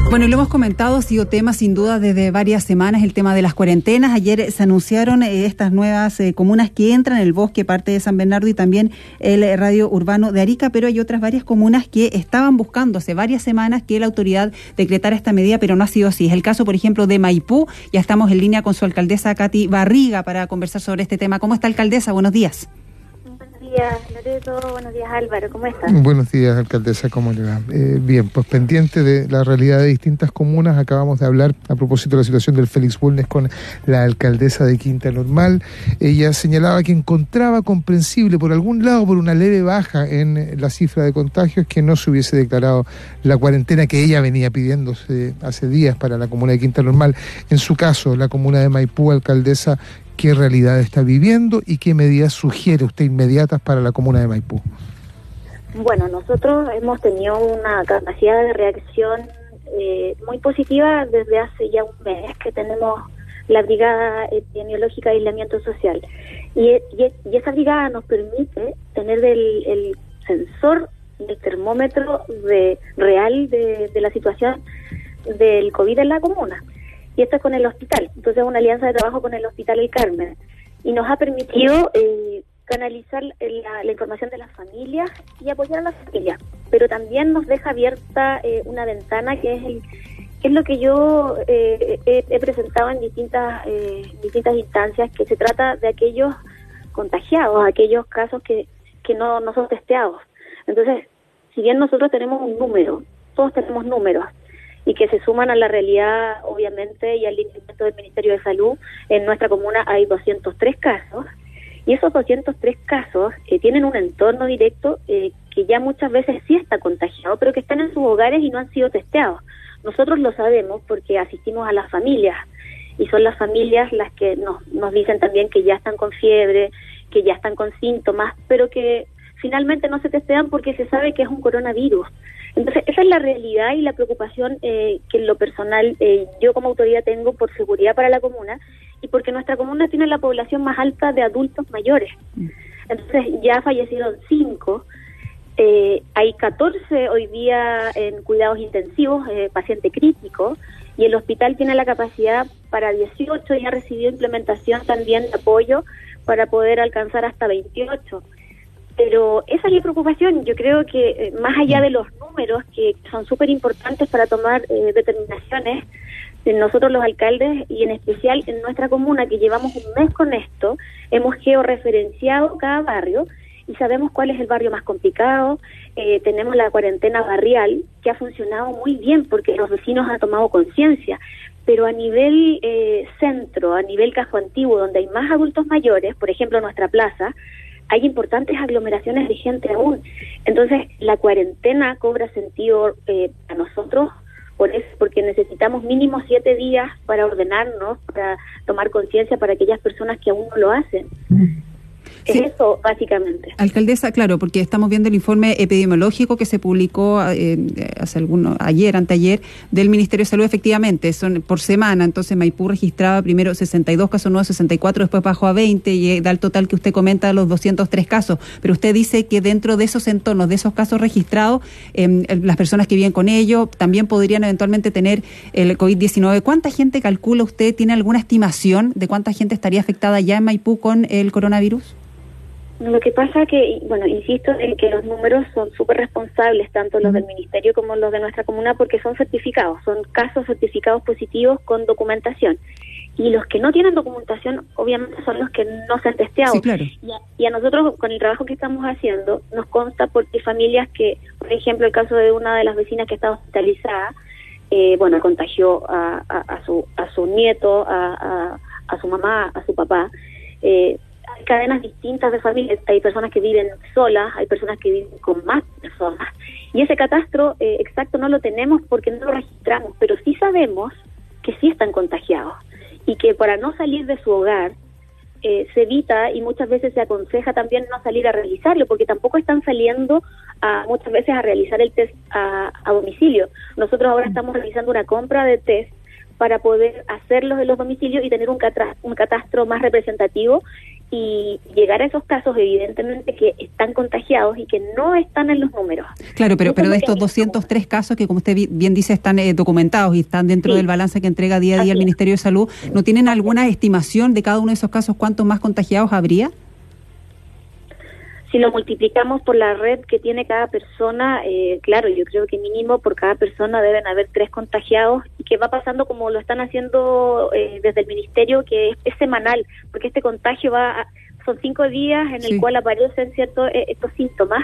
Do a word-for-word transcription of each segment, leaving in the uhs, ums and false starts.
Bueno, lo hemos comentado, ha sido tema sin duda desde varias semanas, el tema de las cuarentenas. Ayer se anunciaron eh, estas nuevas eh, comunas que entran, el Bosque, parte de San Bernardo y también el eh, radio urbano de Arica, pero hay otras varias comunas que estaban buscando hace varias semanas que la autoridad decretara esta medida, pero no ha sido así. Es el caso, por ejemplo, de Maipú. Ya estamos en línea con su alcaldesa, Katy Barriga, para conversar sobre este tema. ¿Cómo está, alcaldesa? Buenos días. Buenos días, Loreto. Buenos días, Álvaro. ¿Cómo estás? Buenos días, alcaldesa. ¿Cómo le va? Eh, bien, pues pendiente de la realidad de distintas comunas, acabamos de hablar a propósito de la situación del Félix Bulnes con la alcaldesa de Quinta Normal. Ella señalaba que encontraba comprensible por algún lado, por una leve baja en la cifra de contagios, que no se hubiese declarado la cuarentena que ella venía pidiéndose hace días para la comuna de Quinta Normal. En su caso, la comuna de Maipú, alcaldesa, ¿qué realidad está viviendo y qué medidas sugiere usted inmediatas para la comuna de Maipú? Bueno, nosotros hemos tenido una capacidad de reacción eh, muy positiva desde hace ya un mes que tenemos la Brigada Epidemiológica de Aislamiento Social. Y, y, y esa brigada nos permite tener el, el sensor, el termómetro de, real de, de la situación del COVID en la comuna. Y esto es con el hospital, entonces es una alianza de trabajo con el Hospital El Carmen, y nos ha permitido eh, canalizar la, la información de las familias y apoyar a las familias, pero también nos deja abierta eh, una ventana que es el que es lo que yo eh, he, he presentado en distintas eh, distintas instancias, que se trata de aquellos contagiados, aquellos casos que, que no, no son testeados. Entonces, si bien nosotros tenemos un número, todos tenemos números, y que se suman a la realidad, obviamente, y al lineamiento del Ministerio de Salud, en nuestra comuna hay doscientos tres casos, y esos doscientos tres casos eh, tienen un entorno directo eh, que ya muchas veces sí está contagiado, pero que están en sus hogares y no han sido testeados. Nosotros lo sabemos porque asistimos a las familias, y son las familias las que nos, nos dicen también que ya están con fiebre, que ya están con síntomas, pero que finalmente no se testean porque se sabe que es un coronavirus. Entonces, esa es la realidad y la preocupación eh, que en lo personal eh, yo como autoridad tengo por seguridad para la comuna, y porque nuestra comuna tiene la población más alta de adultos mayores. Entonces, ya fallecieron cinco, eh, hay catorce hoy día en cuidados intensivos, eh, paciente crítico, y el hospital tiene la capacidad para dieciocho, y ha recibido implementación también de apoyo para poder alcanzar hasta veintiocho. Pero esa es mi preocupación. Yo creo que eh, más allá de los números, que son súper importantes para tomar eh, determinaciones, eh, nosotros los alcaldes, y en especial en nuestra comuna, que llevamos un mes con esto, hemos georreferenciado cada barrio y sabemos cuál es el barrio más complicado. Eh, tenemos la cuarentena barrial, que ha funcionado muy bien porque los vecinos han tomado conciencia, pero a nivel eh, centro, a nivel casco antiguo, donde hay más adultos mayores, por ejemplo nuestra plaza, hay importantes aglomeraciones de gente aún. Entonces, la cuarentena cobra sentido eh, a nosotros, por eso, porque necesitamos mínimo siete días para ordenarnos, para tomar conciencia para aquellas personas que aún no lo hacen. Sí. Es eso, básicamente. Alcaldesa, claro, porque estamos viendo el informe epidemiológico que se publicó eh, hace algunos, ayer, anteayer, del Ministerio de Salud. Efectivamente, son por semana. Entonces, Maipú registraba primero sesenta y dos casos nuevos, sesenta y cuatro, después bajó a veinte, y da el total que usted comenta, los doscientos tres casos. Pero usted dice que dentro de esos entornos, de esos casos registrados, eh, las personas que viven con ellos también podrían eventualmente tener el COVID diecinueve. ¿Cuánta gente calcula usted? ¿Tiene alguna estimación de cuánta gente estaría afectada ya en Maipú con el coronavirus? Lo que pasa que, bueno, insisto en que los números son súper responsables, tanto los del Ministerio como los de nuestra comuna, porque son certificados, son casos certificados positivos con documentación. Y los que no tienen documentación, obviamente, son los que no se han testeado. Sí, claro. Y a, y a nosotros, con el trabajo que estamos haciendo, nos consta porque familias que, por ejemplo, el caso de una de las vecinas que está hospitalizada, eh, bueno, contagió a, a, a su a su nieto, a, a, a su mamá, a su papá. Eh, hay cadenas distintas de familias, hay personas que viven solas, hay personas que viven con más personas, y ese catastro eh, exacto no lo tenemos porque no lo registramos, pero sí sabemos que sí están contagiados, y que para no salir de su hogar eh, se evita, y muchas veces se aconseja también no salir a realizarlo, porque tampoco están saliendo a, muchas veces a realizar el test a, a domicilio. Nosotros ahora estamos realizando una compra de test para poder hacerlos en los domicilios y tener un, catra, un catastro más representativo, y llegar a esos casos evidentemente que están contagiados y que no están en los números. Claro, pero, pero de estos doscientos tres casos que, como usted bien dice, están eh, documentados y están dentro sí. del balance que entrega día a día Así el Ministerio es. de Salud, ¿no tienen alguna estimación de cada uno de esos casos cuántos más contagiados habría? Si lo multiplicamos por la red que tiene cada persona, eh, claro, yo creo que mínimo por cada persona deben haber tres contagiados, y que va pasando como lo están haciendo eh, desde el Ministerio, que es, es semanal, porque este contagio va a, son cinco días en sí. el cual aparecen ciertos eh, estos síntomas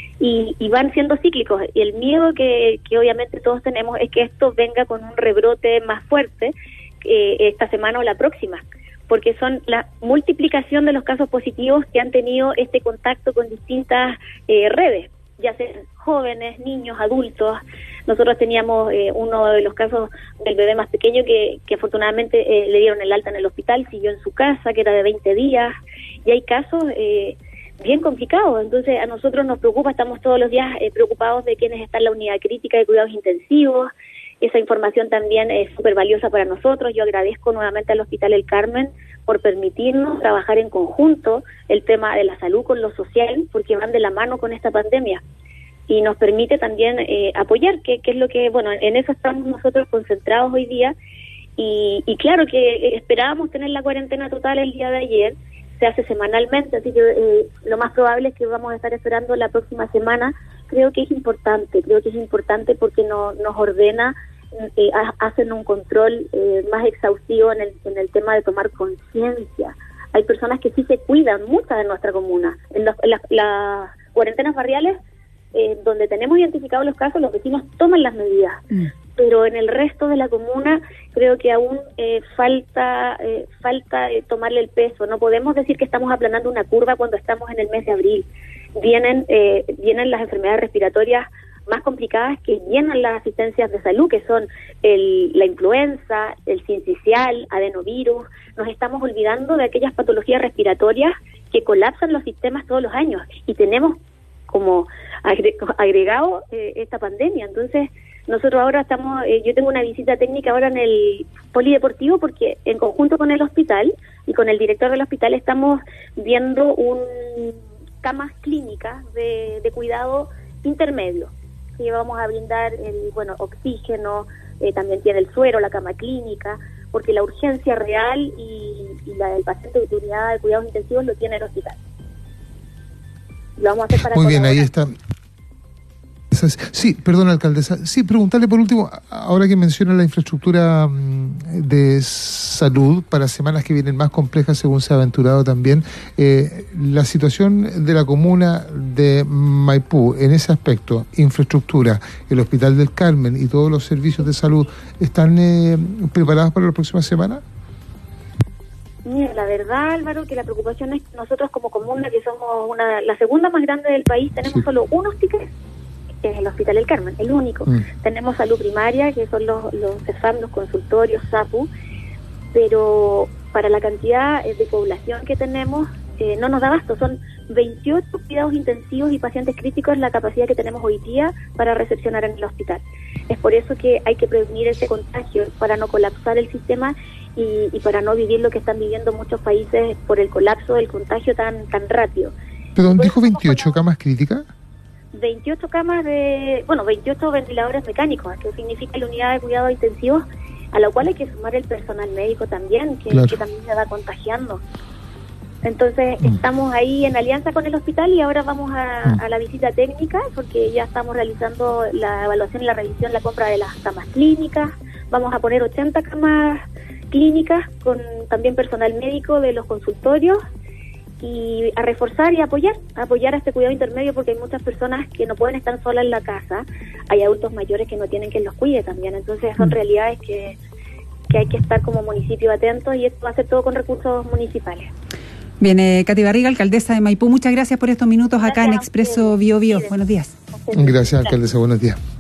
y, y van siendo cíclicos. Y el miedo que, que obviamente todos tenemos es que esto venga con un rebrote más fuerte eh, esta semana o la próxima, porque son la multiplicación de los casos positivos que han tenido este contacto con distintas eh, redes, ya sean jóvenes, niños, adultos. Nosotros teníamos eh, uno de los casos del bebé más pequeño que, que afortunadamente eh, le dieron el alta en el hospital, siguió en su casa, que era de veinte días, y hay casos eh, bien complicados. Entonces a nosotros nos preocupa, estamos todos los días eh, preocupados de quienes están en la unidad crítica de cuidados intensivos. Esa información también es súper valiosa para nosotros. Yo agradezco nuevamente al Hospital El Carmen por permitirnos trabajar en conjunto el tema de la salud con lo social, porque van de la mano con esta pandemia. Y nos permite también eh, apoyar, que, que es lo que, bueno, en eso estamos nosotros concentrados hoy día. Y, y claro que esperábamos tener la cuarentena total el día de ayer, se hace semanalmente, así que eh, lo más probable es que vamos a estar esperando la próxima semana. Creo que es importante, creo que es importante porque no, nos ordena, eh, hacen un control eh, más exhaustivo en el, en el tema de tomar conciencia. Hay personas que sí se cuidan, muchas de nuestra comuna. En, los, en las, las cuarentenas barriales, eh, donde tenemos identificados los casos, los vecinos toman las medidas. Mm. Pero en el resto de la comuna creo que aún eh, falta eh, falta eh, tomarle el peso. No podemos decir que estamos aplanando una curva cuando estamos en el mes de abril. Vienen eh, vienen las enfermedades respiratorias más complicadas que llenan las asistencias de salud, que son el, la influenza, el sincicial, adenovirus. Nos estamos olvidando de aquellas patologías respiratorias que colapsan los sistemas todos los años, y tenemos como agregado eh, esta pandemia. Entonces nosotros ahora estamos, eh, yo tengo una visita técnica ahora en el polideportivo, porque en conjunto con el hospital y con el director del hospital estamos viendo un camas clínicas de, de cuidado intermedio, que vamos a brindar el bueno oxígeno, eh, también tiene el suero, la cama clínica, porque la urgencia real y, y la del paciente de unidad de cuidados intensivos lo tiene el hospital. Lo vamos a hacer para Muy bien, ahí está. Sí, perdón, alcaldesa. Sí, preguntarle por último, ahora que menciona la infraestructura de salud para semanas que vienen más complejas, según se ha aventurado también, eh, la situación de la comuna de Maipú en ese aspecto, infraestructura, el Hospital del Carmen y todos los servicios de salud, ¿están eh, preparados para la próxima semana? Mira, la verdad, Álvaro, que la preocupación es que nosotros como comuna, que somos una la segunda más grande del país, tenemos sí. solo un hospital, que es el Hospital El Carmen, el único. Mm. Tenemos salud primaria, que son los, los C E F A M, los consultorios, SAPU, pero para la cantidad de población que tenemos, eh, no nos da abasto. Son veintiocho cuidados intensivos y pacientes críticos la capacidad que tenemos hoy día para recepcionar en el hospital. Es por eso que hay que prevenir ese contagio, para no colapsar el sistema y, y para no vivir lo que están viviendo muchos países por el colapso del contagio tan tan rápido. ¿Perdón, dijo veintiocho camas críticas? veintiocho camas de, bueno, veintiocho ventiladores mecánicos, que significa la unidad de cuidados intensivos, a la cual hay que sumar el personal médico también, que, claro. que también se va contagiando. Entonces mm. estamos ahí en alianza con el hospital y ahora vamos a, mm. a la visita técnica, porque ya estamos realizando la evaluación y la revisión, la compra de las camas clínicas. Vamos a poner ochenta camas clínicas con también personal médico de los consultorios, y a reforzar y apoyar, apoyar a este cuidado intermedio, porque hay muchas personas que no pueden estar solas en la casa, hay adultos mayores que no tienen quien los cuide también. Entonces son realidades que, que hay que estar como municipio atentos, y esto va a ser todo con recursos municipales. Bien, eh, Katy Barriga, alcaldesa de Maipú, muchas gracias por estos minutos gracias acá en Expreso Bio Bio. Buenos días. Gracias, alcaldesa, buenos días.